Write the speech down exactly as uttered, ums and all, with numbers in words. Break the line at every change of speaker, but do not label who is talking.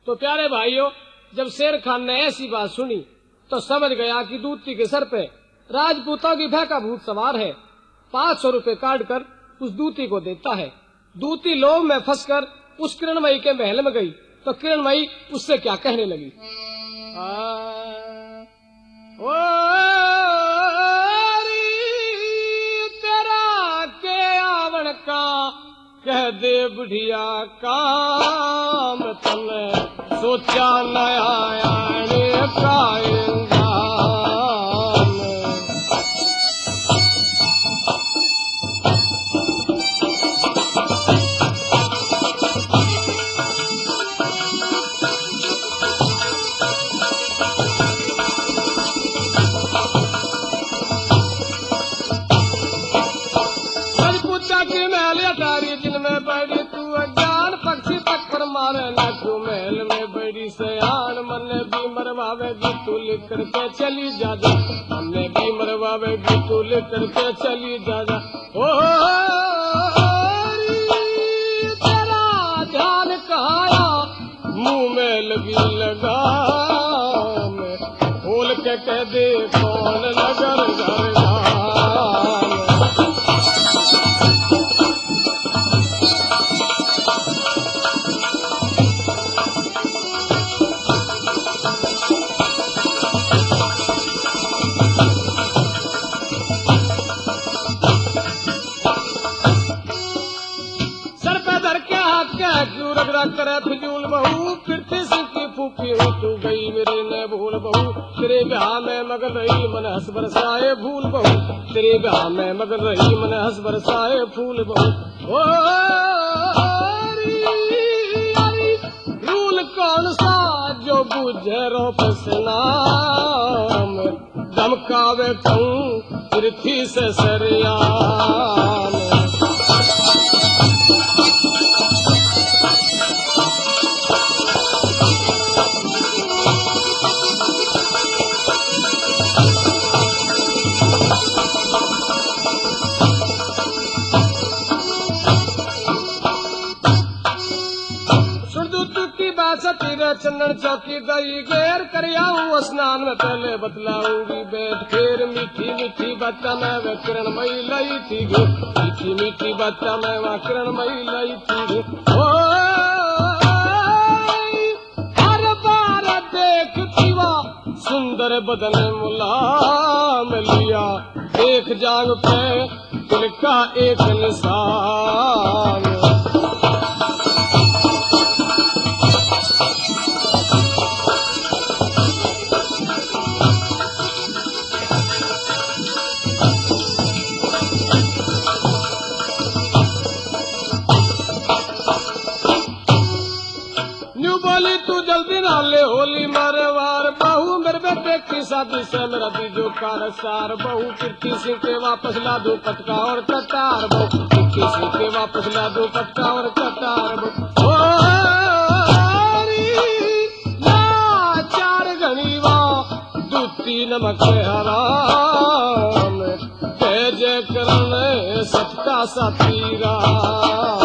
तो प्यारे भाइयों, जब शेर खान ने ऐसी बात सुनी तो समझ गया कि दूती के सर पे राजपूतों की भय का भूत सवार है। पाँच सौ रूपये काट कर उस दूती को देता है। दूती लोभ में फंसकर उस किरणमयी के महल में गई तो किरणमयी उससे क्या कहने लगी। आ, ओ तेरा के आवण का कह दे बुढ़िया काम तने सोचा न आया का मरवावेगी तू लिख करके चली जा जा, हमने भी मरवावेगी तू लिख करके चली जा जा। ओ तेरा ध्यान कहाया मुंह में लगी लगाम, खोल के कह दे कौन नगर घर करे फिजूल बहू फिरती सिंह की फूफी हूँ तू गई मेरी न भूल बहू, तेरे ब्याह में मगन रही मन हंस बरसाए फूल बहू, तेरे ब्याह में मगन रही मन हंस बरसाए फूल बहू। ओ रूल कौन सा जो बुझे रो पसनाम, धमकावे कहूँ पृथ्वी से सरियाम। चंदन चौकी गई घेर कर आऊं स्नान में पहले बतलाऊंगी बैठ फिर मीठी मीठी बच्चा मैं वह किरणमयी लाई थी गे, मीठी मीठी बच्चा मैं वह किरणमयी लाई थी गे। ओ हर बार देखती वह सुंदर बदन मुलाम लिया, देख जांग पे दिल का एक निशान। होली मारे वार बहू मेरे बेटे की शादी से मेरा दीजो कार सार बहू, पृथ्वी सिंह के वापस ला दो पटका और कटार बहू, पृथ्वी सिंह के वापस ला दो पटका और कटार बहू। चार घनीवा दूती नमक हराम, तेज करण सबका साथी राम।